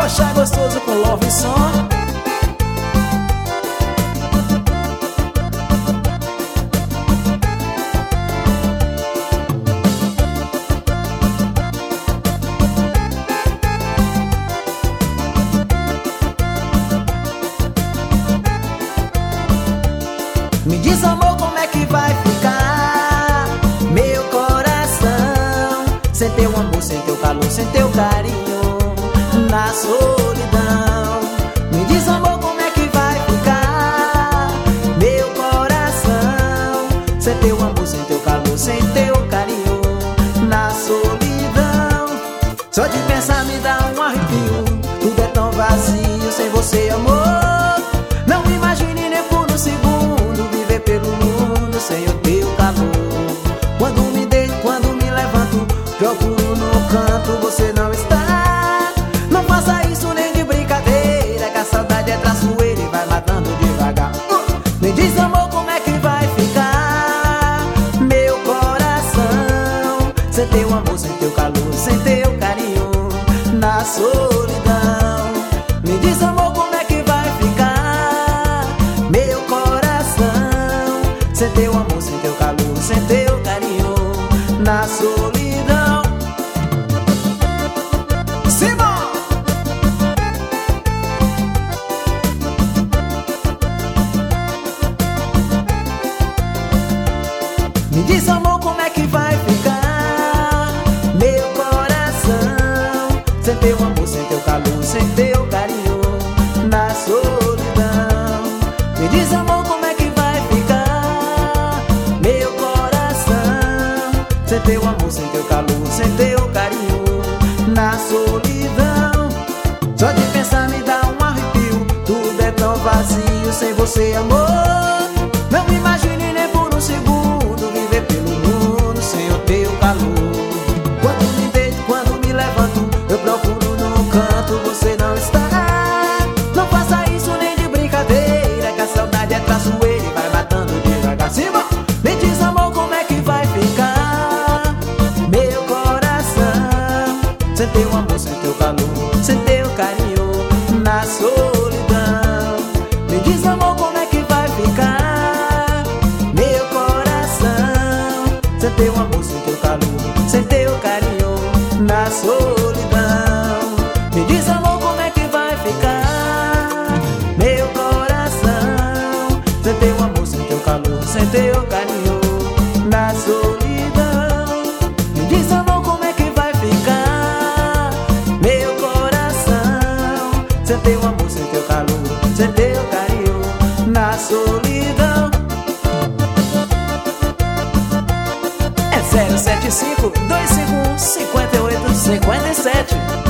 broxar gostoso com Love Som. Me diz, amor, como é que vai ficar meu coração sem teu amor, sem teu calor, sem teu carinho, na solidão. Me diz, amor, como é que vai ficar meu coração sem teu amor, sem teu calor, sem teu carinho, na solidão. Só de pensar me dá um arrepio, tudo é tão vazio sem você, amor. Não me imagine nem por um segundo viver pelo mundo sem o teu calor. Quando me deito, quando me levanto, procuro no canto, você não está. Não faça isso nem de brincadeira, que a saudade é traiçoeira e vai matando devagar. Me diz, amor, como é que vai ficar meu coração sem teu amor, sem teu calor, sem teu carinho, na solidão. Me diz, amor, como é que vai ficar meu coração sem teu amor, sem teu calor, sem teu carinho, na solidão. Simão! Me diz, amor, como é que vai ficar meu coração sem teu amor, sem teu calor, sem teu carinho, na solidão. Me diz, amor, como é que vai ficar meu coração sem teu amor, sem teu calor, sem teu carinho, na solidão. Só de pensar me dá um arrepio, tudo é tão vazio sem você, amor. Não me imagine nem por um segundo viver pelo mundo sem o teu calor. Quando me deito, quando me levanto, eu procuro no canto, você não está. Não faça isso nem de brincadeira, que a saudade é traiçoeira e vai matando devagar. Cima! Me diz, amor, como é que vai ficar meu coração sem teu amor, sem teu calor, sem teu carinho, na solidão. Me diz, amor, como é que vai ficar meu coração sem teu amor, sem teu calor, sem teu carinho, na solidão. Me diz, amor, como é que vai ficar meu coração sem teu amor, sem teu calor, sem teu carinho, na solidão. Me diz, amor, como é que vai ficar meu coração sem teu amor, sem teu calor, sem teu carinho, na solidão. É 075 251 58 57.